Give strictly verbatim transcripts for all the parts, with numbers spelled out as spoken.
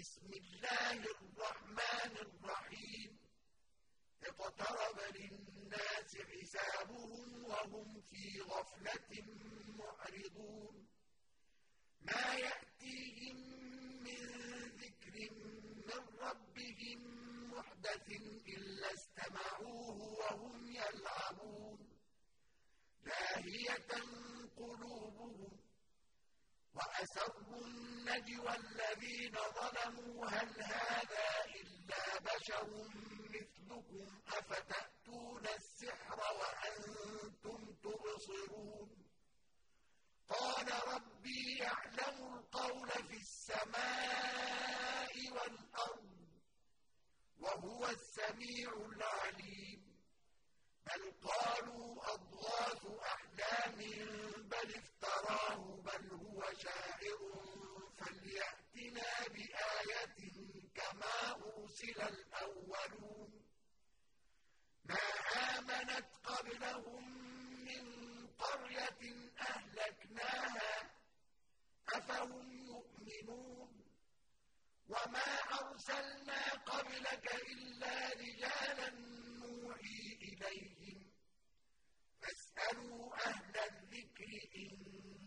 بسم الله الرحمن الرحيم اقترب للناس حسابهم وهم في غفلة معرضون ما يأتيهم من ذكر من ربهم محدث إلا استمعوه وهم يلعبون لاهية قلوبهم وأسروا النجوى الذين ظلموا هل هذا إلا بشر مثلكم أفتأتون السحر وأنتم تبصرون قال ربي يعلم القول في السماء والأرض وهو السميع العليم بل قالوا أضغاث أحلام بل افتراه بل هو شاعر فليأتنا بآية كما أرسل الأولون ما آمنت قبلهم من قرية أهلكناها أفهم يؤمنون وما أرسلنا قبلك إلا رجالا نوحي إليهم فاسألوا أهل الذكر إن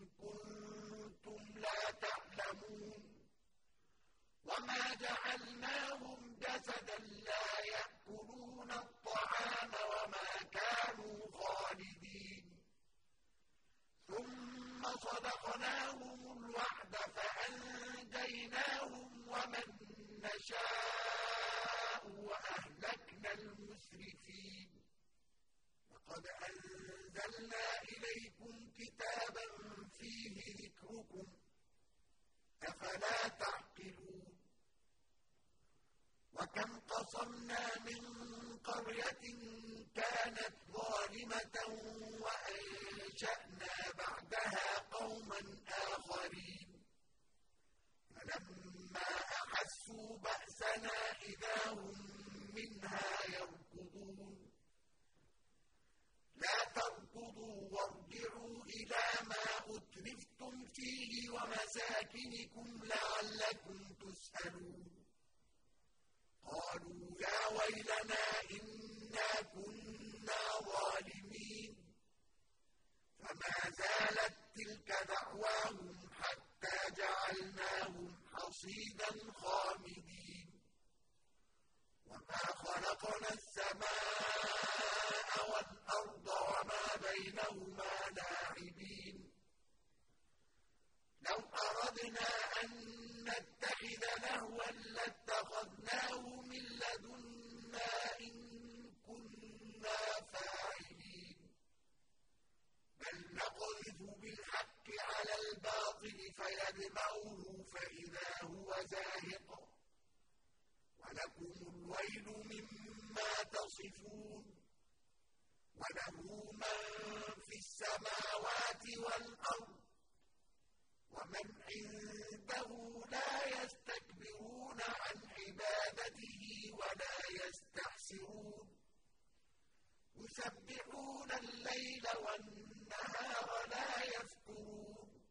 كنتم لا تعلمون وما جعلناهم جسدا لا يأكلون الطعام وما كانوا خالدين ثم صدقناهم الوعد فأنجيناهم ومن نشاء وأهلكنا المسرفين لقد أنزلنا إليكم كتابا فيه ذكركم أفلا تعقلون وكم قصمنا من قرية كانت ظالمة وأنشأنا بعدها قوما آخرين فلما أحسوا بأسنا إذا هم منها يركضون لا تركضوا وارجعوا إلى ما أترفتم فيه ومساكنكم لعلكم تسألون قالوا يا ويلنا إنا كنا ظالمين فما زالت تلك دعواهم حتى جعلناهم حصيدا خامدين وما خلقنا السماء والأرض وما بينهما لاعبين لو أردنا أن نتخذ لهوا لاتخذناه من لدنا إن كنا فاعلين بل نقذف بالحق على الباطل فيدمغه فإذا هو زاهق ولكم الويل مما تصفون وله من في السماوات والأرض ومن عنده لا يستكبرون عن عبادته ولا يستحسرون يسبحون الليل والنهار لا يفترون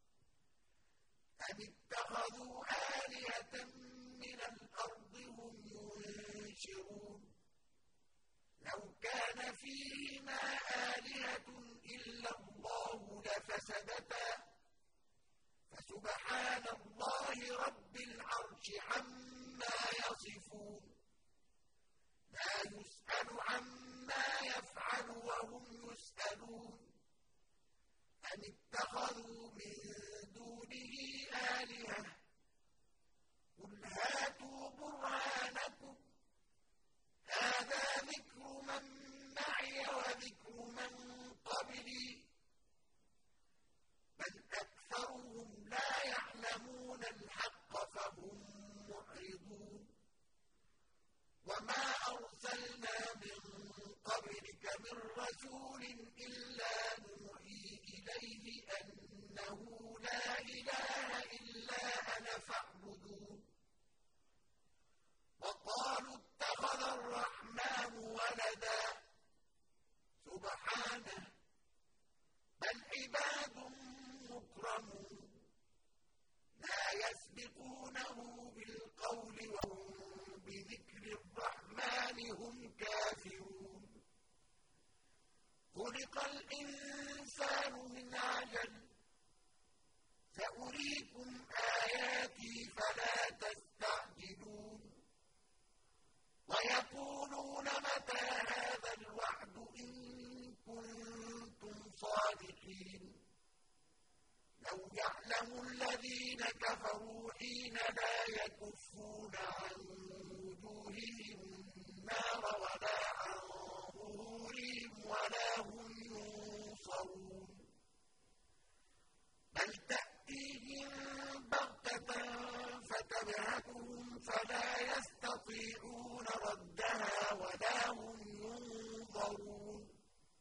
أم اتخذوا آلهة من الأرض هم ينشرون لو كان فيهما آلهة إلا الله لفسدتا فسبحان الله رب العرش عما يصفون لا يسأل عما يفعل وهم يسألون أم اتخذوا من دونه آلهة قل هاتوا برهانكم هذا ذكر من معي وذكر من قبلي بل أكثرهم لا يعلمون الحق فهم معرضون وما أرسلنا من قبلك من رسول إلا نوحي إليه أنه لا إله إلا أنا فاعبدون وقالوا اتخذ الرحمن ولدا سبحانه بل عباد مكرمون لا يسبقونه بالقول فلا تستعجلون ويقولون متى هذا الوعد إن كنتم صادقين لو يعلم الذين كفروا حين لا يكفون عن وجوههم النار ولا عن ظهورهم ولا هم ينصرون بل تأتيهم بغتة فتبهتهم فلا يستطيعون ردها ولا هم ينظرون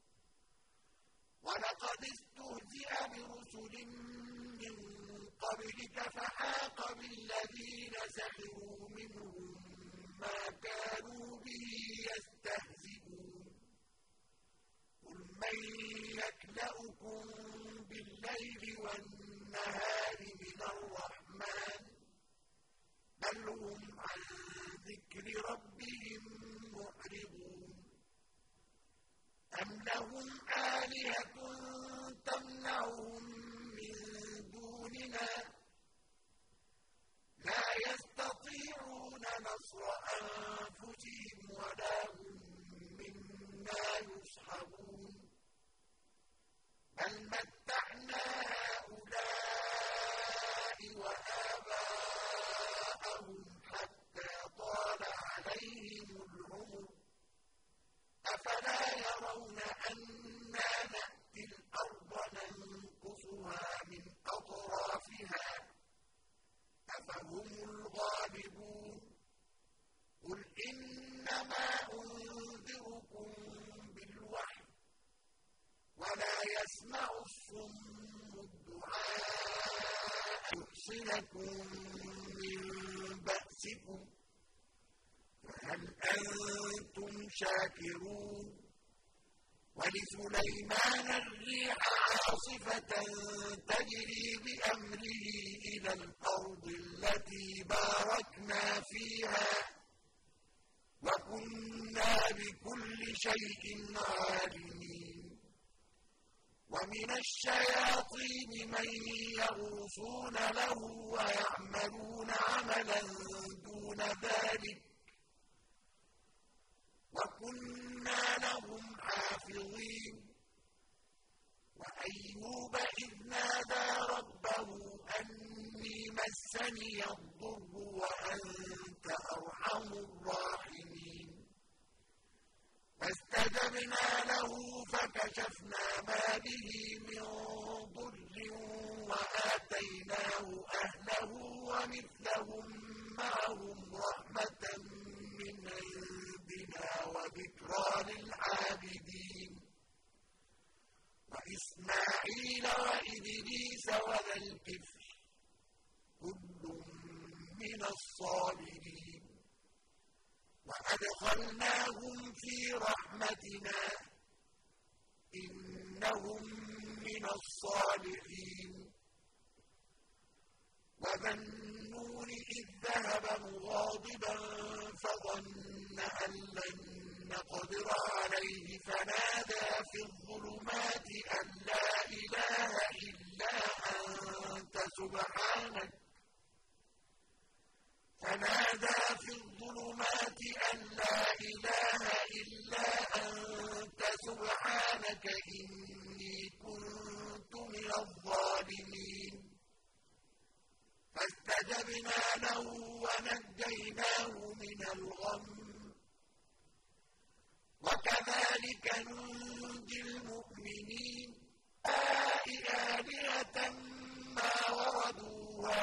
ولقد استهزئ برسل من قبلك فحاق بالذين سخروا منهم ما كانوا به يستهزئون قل من يكلؤكم بالليل والنهار من الرحمن بل هم عن ذكر ربهم معرضون أم لهم آلهة تمنعهم من دوننا لا يستطيعون نصر أنفسهم ولا هم منا يصحبون بل متعنا هؤلاء وآباءهم حتى طال عليهم العمر أفلا يرون أنا نأتي الأرض ننقصها من أطرافها أفهم الغالبون قل إنما أنذركم بالوحي ولا يسمع الصم الدعاء يحصنكم من بأسكم فهل أنتم شاكرون ولسليمان الريح عاصفة تجري بأمره إلى الأرض التي باركنا فيها وكنا بكل شيء عالمين ومن الشياطين من يغوصون له ويعملون عملا دون ذلك وكنا لهم حافظين وأيوب إذ نادى ربه أني مسني الضر وأنت أرحم الراحمين فاستجبنا له فكشفنا ما به من ضر وآتيناه أهله ومثلهم معهم رحمة من عندنا وذكرى للعابدين وإسماعيل وإدريس وذا الكفل كل من الصابرين وأدخلناهم في رحمتنا إنهم من الصالحين وذا النون إذ ذهب مغاضبا فظن أن لن نقدر عليه فنادى في الظلمات أن لا إله إلا أنت سبحانك فنادى في الظلمات أن لا إله إلا أنت سبحانك إني كنت من الظالمين فاستجبنا له ونجيناه من الغم وكذلك ننجي المؤمنين آلهة ما وردوها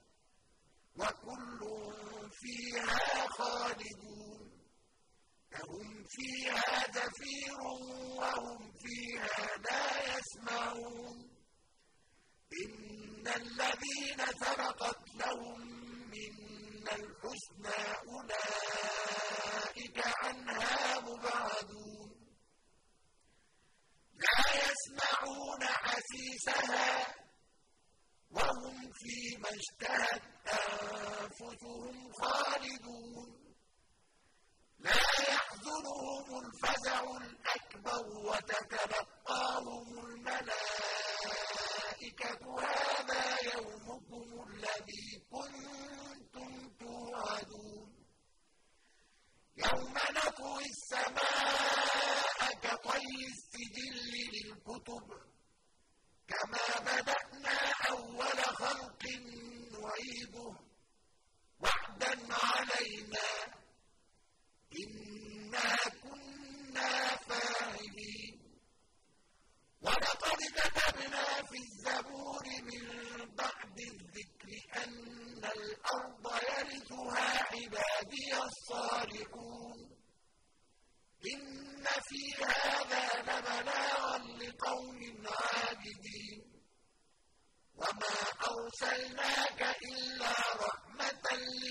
وكل فيها خالدون لهم فيها زفير وهم فيها لا يسمعون إن الذين سبقت لهم منا الحسنى أولئك عنها مبعدون لا يسمعون حسيسها وهم فيما اشتهت أنفسهم خالدون لا يحزنهم الفزع الأكبر وتتلقاهم الملائكة هذا يومكم الذي كنتم يوم نطوي السماء كطي السجل للكتب كما بدأنا أول خلق نعيده وعدا علينا إنا كنا فاعلين ولقد كتبنا في الزبور من بعد الذكر أن الأرض يرثها عبادي الصالحون إن في هذا لبلاغا لقوم عابدين وما أرسلناك إلا رحمة